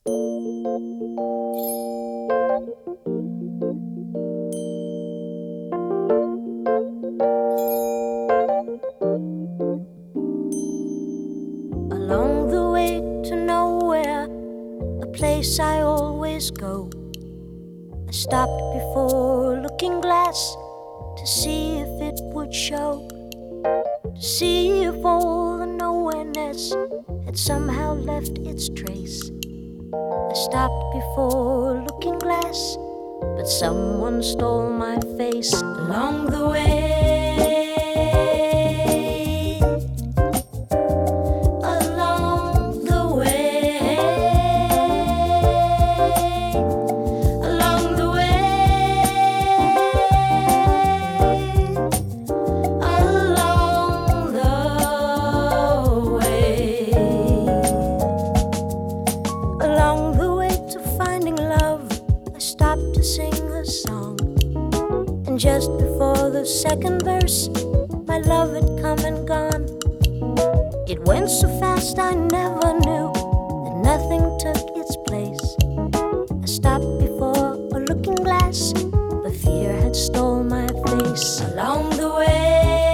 Along the way to nowhere, a place I always go, I stopped before a looking glass to see if it would show, to see if all the nowhereness had somehow left its trace. I stopped before a looking glass, but someone stole my face along the way. Just before the second verse, my love had come and gone. It went so fast I never knew that nothing took its place. I stopped before a looking glass, but fear had stole my face along the way.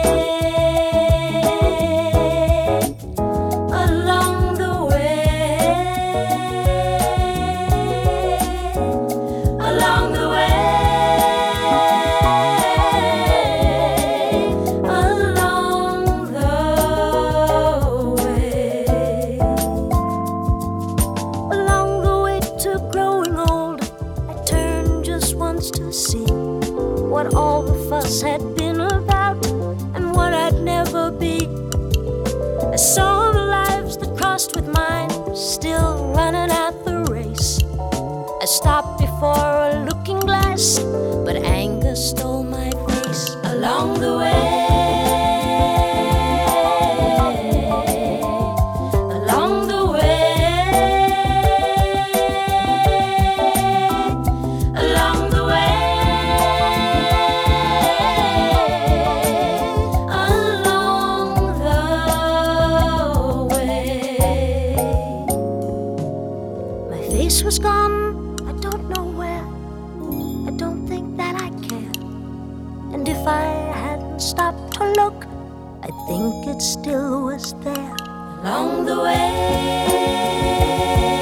To see what all the fuss had been about and what I'd never be. I saw the lives that crossed with mine, still running at the race. I stopped before a looking glass, but anger stole my face along the way. Face was gone, I don't know where. I don't think that I care. And if I hadn't stopped to look, I think it still was there along the way.